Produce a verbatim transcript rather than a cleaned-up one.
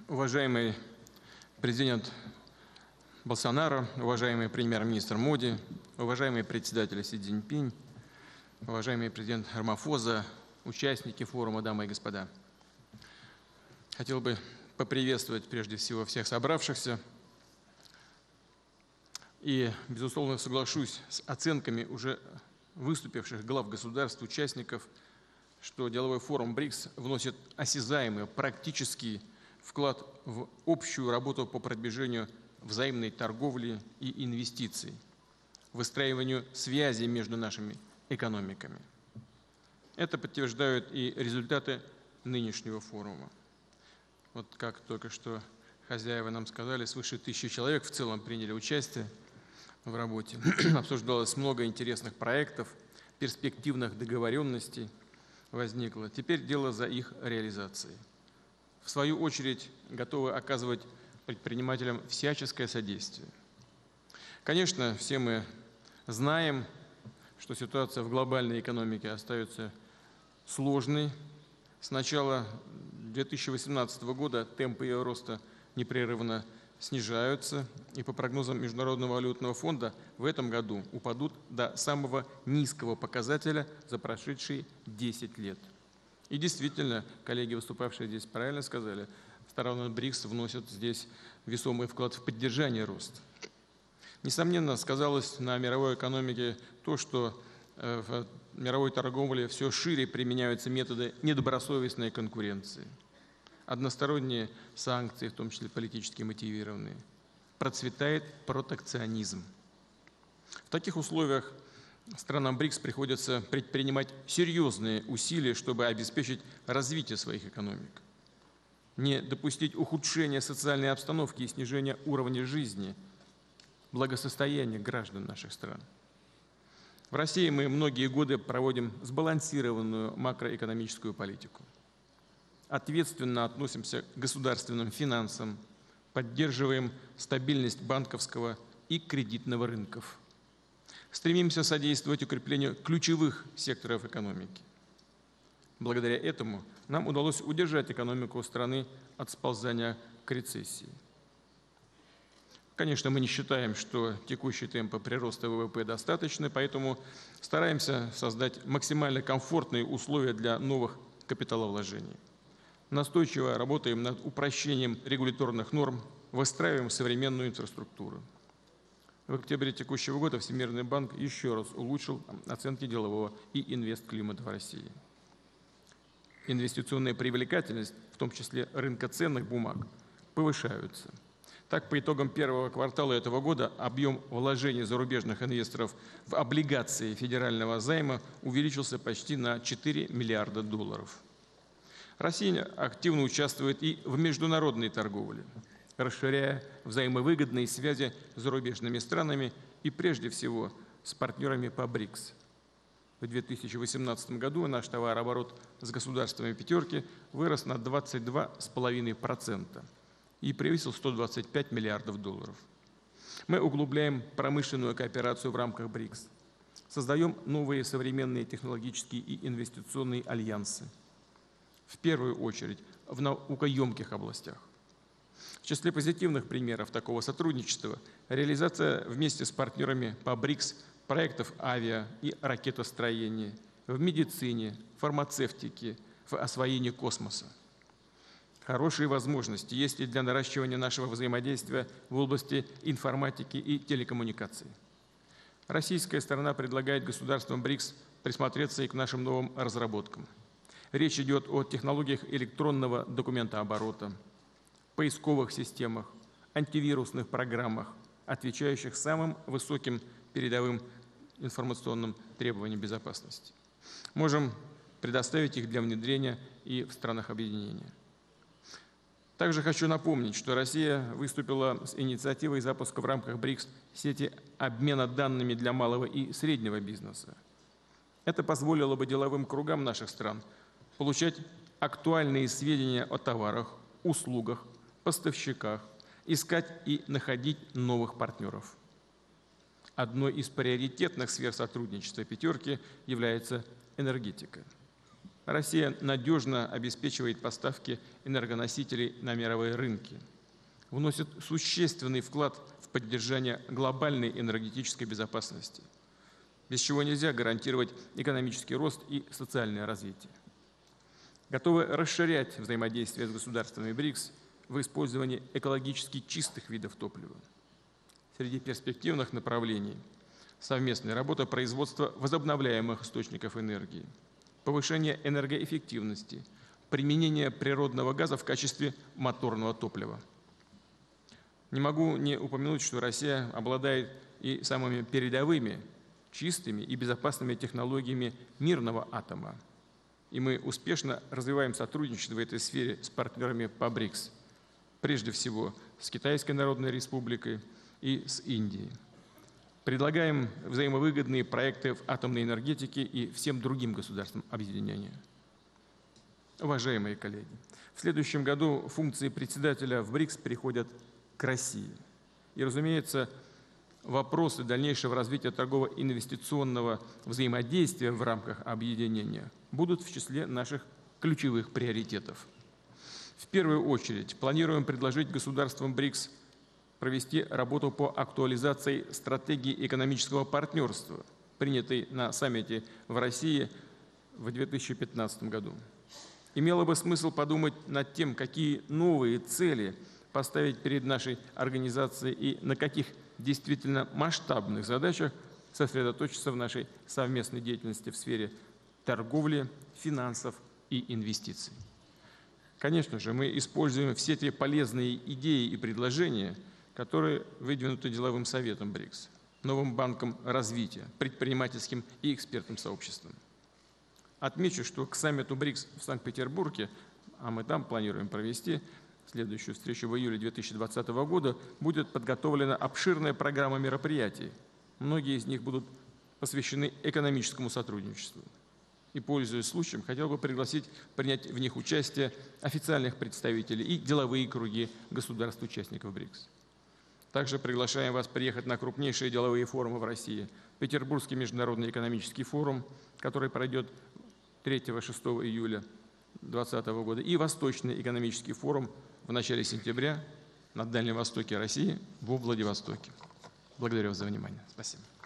Уважаемый президент Болсонaro, уважаемый премьер-министр Моди, уважаемый председатель Си Цзиньпинь, уважаемый президент Рамафоза, участники форума, дамы и господа. Хотел бы поприветствовать прежде всего всех собравшихся и, безусловно, соглашусь с оценками уже выступивших глав государств, участников, что деловой форум БРИКС вносит осязаемый, практический вклад в общую работу по продвижению взаимной торговли и инвестиций, выстраиванию связи между нашими экономиками. Это подтверждают и результаты нынешнего форума. Вот как только что хозяева нам сказали, свыше тысячи человек в целом приняли участие в работе. Обсуждалось много интересных проектов, перспективных договоренностей возникло. Теперь дело за их реализацией. В свою очередь, готовы оказывать предпринимателям всяческое содействие. Конечно, все мы знаем, что ситуация в глобальной экономике остается сложной. С начала две тысячи восемнадцатого года темпы ее роста непрерывно снижаются, и по прогнозам Международного валютного фонда в этом году упадут до самого низкого показателя за прошедшие десять лет. И действительно, коллеги, выступавшие здесь, правильно сказали, страны БРИКС вносят здесь весомый вклад в поддержание роста. Несомненно, сказалось на мировой экономике то, что в мировой торговле все шире применяются методы недобросовестной конкуренции, односторонние санкции, в том числе политически мотивированные. Процветает протекционизм. В таких условиях странам БРИКС приходится предпринимать серьезные усилия, чтобы обеспечить развитие своих экономик, не допустить ухудшения социальной обстановки и снижения уровня жизни, благосостояния граждан наших стран. В России мы многие годы проводим сбалансированную макроэкономическую политику. Ответственно относимся к государственным финансам, поддерживаем стабильность банковского и кредитного рынков. Стремимся содействовать укреплению ключевых секторов экономики. Благодаря этому нам удалось удержать экономику страны от сползания к рецессии. Конечно, мы не считаем, что текущие темпы прироста ВВП достаточны, поэтому стараемся создать максимально комфортные условия для новых капиталовложений. Настойчиво работаем над упрощением регуляторных норм, выстраиваем современную инфраструктуру. В октябре текущего года Всемирный банк еще раз улучшил оценки делового и инвестклимата в России. Инвестиционная привлекательность, в том числе рынка ценных бумаг, повышаются. Так, по итогам первого квартала этого года объем вложений зарубежных инвесторов в облигации федерального займа увеличился почти на четыре миллиарда долларов. Россия активно участвует и в международной торговле, расширяя взаимовыгодные связи с зарубежными странами и, прежде всего, с партнерами по БРИКС. В две тысячи восемнадцатом году наш товарооборот с государствами пятерки вырос на двадцать два и пять десятых процента и превысил сто двадцать пять миллиардов долларов. Мы углубляем промышленную кооперацию в рамках БРИКС, создаем новые современные технологические и инвестиционные альянсы, в первую очередь в наукоемких областях. В числе позитивных примеров такого сотрудничества реализация вместе с партнерами по БРИКС проектов авиа- и ракетостроения, в медицине, фармацевтике, в освоении космоса. Хорошие возможности есть и для наращивания нашего взаимодействия в области информатики и телекоммуникаций. Российская сторона предлагает государствам БРИКС присмотреться и к нашим новым разработкам. Речь идет о технологиях электронного документооборота, поисковых системах, антивирусных программах, отвечающих самым высоким передовым информационным требованиям безопасности. Можем предоставить их для внедрения и в странах объединения. Также хочу напомнить, что Россия выступила с инициативой запуска в рамках БРИКС сети обмена данными для малого и среднего бизнеса. Это позволило бы деловым кругам наших стран получать актуальные сведения о товарах, услугах, поставщиках, искать и находить новых партнеров. Одной из приоритетных сфер сотрудничества пятерки является энергетика. Россия надежно обеспечивает поставки энергоносителей на мировые рынки, вносит существенный вклад в поддержание глобальной энергетической безопасности, без чего нельзя гарантировать экономический рост и социальное развитие. Готовы расширять взаимодействие с государствами БРИКС в использовании экологически чистых видов топлива. Среди перспективных направлений – совместная работа производства возобновляемых источников энергии, повышение энергоэффективности, применение природного газа в качестве моторного топлива. Не могу не упомянуть, что Россия обладает и самыми передовыми, чистыми и безопасными технологиями мирного атома. И мы успешно развиваем сотрудничество в этой сфере с партнерами по БРИКС, прежде всего с Китайской Народной Республикой и с Индией. Предлагаем взаимовыгодные проекты в атомной энергетике и всем другим государствам объединения. Уважаемые коллеги, в следующем году функции председателя в БРИКС переходят к России. И, разумеется, вопросы дальнейшего развития торгово-инвестиционного взаимодействия в рамках объединения будут в числе наших ключевых приоритетов. В первую очередь планируем предложить государствам БРИКС провести работу по актуализации стратегии экономического партнерства, принятой на саммите в России в две тысячи пятнадцатом году. Имело бы смысл подумать над тем, какие новые цели поставить перед нашей организацией и на каких действительно масштабных задачах сосредоточиться в нашей совместной деятельности в сфере торговли, финансов и инвестиций. Конечно же, мы используем все те полезные идеи и предложения, которые выдвинуты деловым советом БРИКС, новым банком развития, предпринимательским и экспертным сообществом. Отмечу, что к саммиту БРИКС в Санкт-Петербурге, а мы там планируем провести следующую встречу в июле две тысячи двадцатого года, будет подготовлена обширная программа мероприятий. Многие из них будут посвящены экономическому сотрудничеству. И, пользуясь случаем, хотел бы пригласить принять в них участие официальных представителей и деловые круги государств-участников БРИКС. Также приглашаем вас приехать на крупнейшие деловые форумы в России. Петербургский международный экономический форум, который пройдет третьего-шестого июля две тысячи двадцатого года, и Восточный экономический форум в начале сентября на Дальнем Востоке России, во Владивостоке. Благодарю вас за внимание. Спасибо.